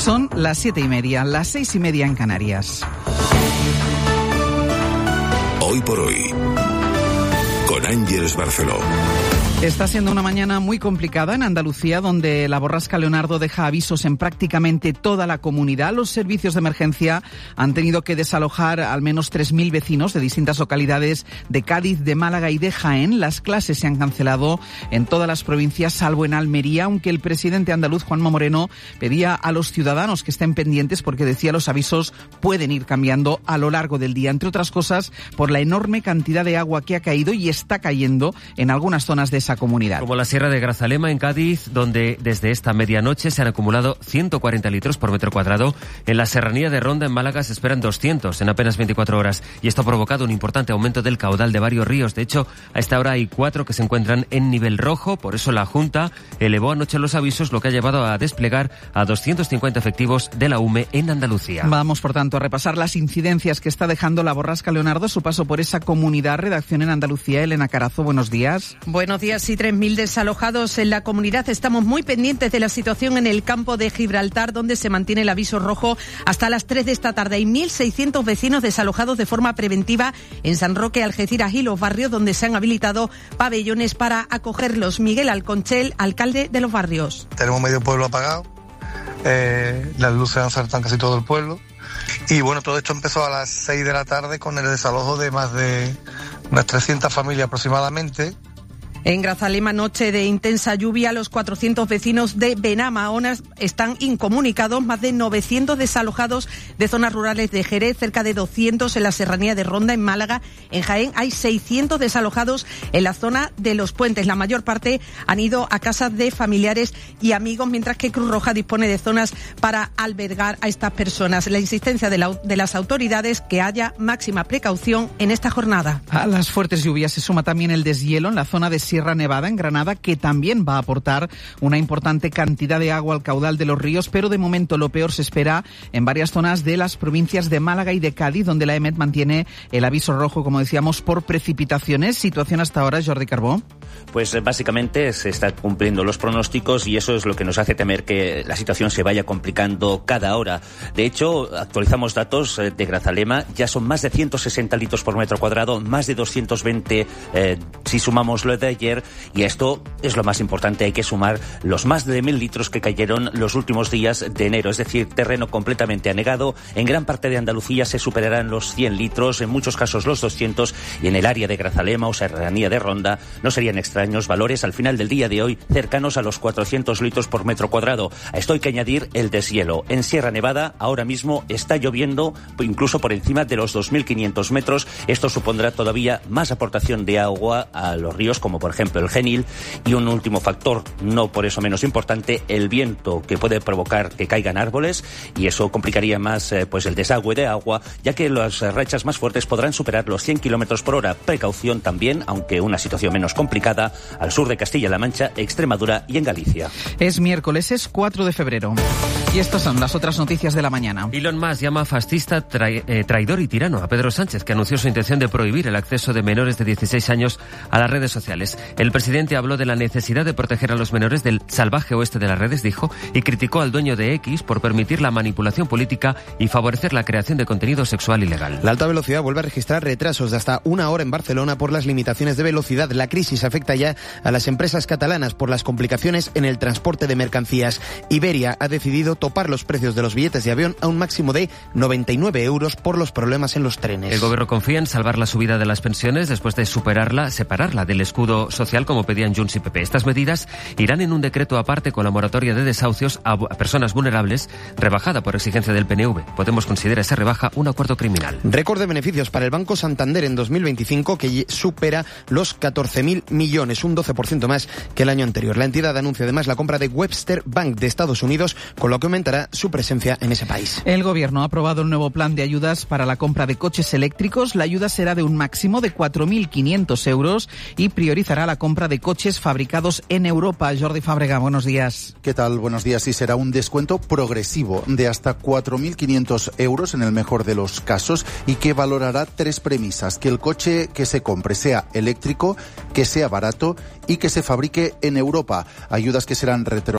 Son las 7:30, las 6:30 en Canarias. Hoy por hoy, con Ángeles Barceló. Está siendo una mañana muy complicada en Andalucía, donde la borrasca Leonardo deja avisos en prácticamente toda la comunidad. Los servicios de emergencia han tenido que desalojar al menos 3.000 vecinos de distintas localidades de Cádiz, de Málaga y de Jaén. Las clases se han cancelado en todas las provincias, salvo en Almería, aunque el presidente andaluz, Juanma Moreno, pedía a los ciudadanos que estén pendientes porque decía los avisos pueden ir cambiando a lo largo del día, entre otras cosas por la enorme cantidad de agua que ha caído y está cayendo en algunas zonas de esa comunidad. Como la Sierra de Grazalema en Cádiz, donde desde esta medianoche se han acumulado 140 litros por metro cuadrado. En la Serranía de Ronda, en Málaga, se esperan 200 en apenas 24 horas. Y esto ha provocado un importante aumento del caudal de varios ríos. De hecho, a esta hora hay 4 que se encuentran en nivel rojo. Por eso la Junta elevó anoche los avisos, lo que ha llevado a desplegar a 250 efectivos de la UME en Andalucía. Vamos, por tanto, a repasar las incidencias que está dejando la borrasca Leonardo, su paso por esa comunidad. Redacción en Andalucía, Elena Carazo, buenos días. Buenos días. Sí, 3.000 desalojados en la comunidad. Estamos muy pendientes de la situación en el campo de Gibraltar, donde se mantiene el aviso rojo hasta las 3 de esta tarde. Hay 1.600 vecinos desalojados de forma preventiva en San Roque, Algeciras y los barrios, donde se han habilitado pabellones para acogerlos. Miguel Alconchel, alcalde de los barrios. Tenemos medio pueblo apagado, las luces han saltado en casi todo el pueblo. Y bueno, todo esto empezó a las 6 de la tarde con el desalojo de más de unas 300 familias aproximadamente. En Grazalema, noche de intensa lluvia, los 400 vecinos de Benamahonas están incomunicados, más de 900 desalojados de zonas rurales de Jerez, cerca de 200 en la Serranía de Ronda, en Málaga. En Jaén hay 600 desalojados en la zona de Los Puentes. La mayor parte han ido a casas de familiares y amigos, mientras que Cruz Roja dispone de zonas para albergar a estas personas. La insistencia de las autoridades que haya máxima precaución en esta jornada. A las fuertes lluvias se suma también el deshielo en la zona de Sierra Nevada, en Granada, que también va a aportar una importante cantidad de agua al caudal de los ríos, pero de momento lo peor se espera en varias zonas de las provincias de Málaga y de Cádiz, donde la EMET mantiene el aviso rojo, como decíamos, por precipitaciones. Situación hasta ahora, Jordi Carbó. Pues básicamente se están cumpliendo los pronósticos y eso es lo que nos hace temer que la situación se vaya complicando cada hora. De hecho, actualizamos datos de Grazalema, ya son más de 160 litros por metro cuadrado, más de 220 si sumamos lo de ayer, y esto es lo más importante, hay que sumar los más de 1.000 litros que cayeron los últimos días de enero, es decir, terreno completamente anegado. En gran parte de Andalucía se superarán los 100 litros, en muchos casos los 200, y en el área de Grazalema o Serranía de Ronda no serían extraños valores al final del día de hoy cercanos a los 400 litros por metro cuadrado. A esto hay que añadir el deshielo. En Sierra Nevada ahora mismo está lloviendo incluso por encima de los 2.500 metros. Esto supondrá todavía más aportación de agua a los ríos, como por ejemplo el Genil, y un último factor, no por eso menos importante, el viento, que puede provocar que caigan árboles, y eso complicaría más pues el desagüe de agua, ya que las rachas más fuertes podrán superar los 100 kilómetros por hora. Precaución también, aunque una situación menos complicada, al sur de Castilla-La Mancha, Extremadura y en Galicia. Es miércoles, es 4 de febrero. Y estas son las otras noticias de la mañana. Elon Musk llama fascista, traidor y tirano a Pedro Sánchez, que anunció su intención de prohibir el acceso de menores de 16 años a las redes sociales. El presidente habló de la necesidad de proteger a los menores del salvaje oeste de las redes, dijo, y criticó al dueño de X por permitir la manipulación política y favorecer la creación de contenido sexual ilegal. La alta velocidad vuelve a registrar retrasos de hasta 1 hora en Barcelona por las limitaciones de velocidad. La crisis afecta ya a las empresas catalanas por las complicaciones en el transporte de mercancías. Iberia ha decidido topar los precios de los billetes de avión a un máximo de 99 euros por los problemas en los trenes. El gobierno confía en salvar la subida de las pensiones después de separarla del escudo social, como pedían Junts y PP. Estas medidas irán en un decreto aparte con la moratoria de desahucios a personas vulnerables, rebajada por exigencia del PNV. Podemos considerar esa rebaja un acuerdo criminal. Récord de beneficios para el Banco Santander en 2025, que supera los 14.000 millones, un 12% más que el año anterior. La entidad anuncia además la compra de Webster Bank de Estados Unidos, con lo que aumentará su presencia en ese país. El gobierno ha aprobado el nuevo plan de ayudas para la compra de coches eléctricos. La ayuda será de un máximo de 4.500 euros y priorizará la compra de coches fabricados en Europa. Jordi Fábrega, buenos días. ¿Qué tal? Buenos días. Y será un descuento progresivo de hasta 4.500 euros en el mejor de los casos, y que valorará 3 premisas: que el coche que se compre sea eléctrico, que sea barato y que se fabrique en Europa. Ayudas que serán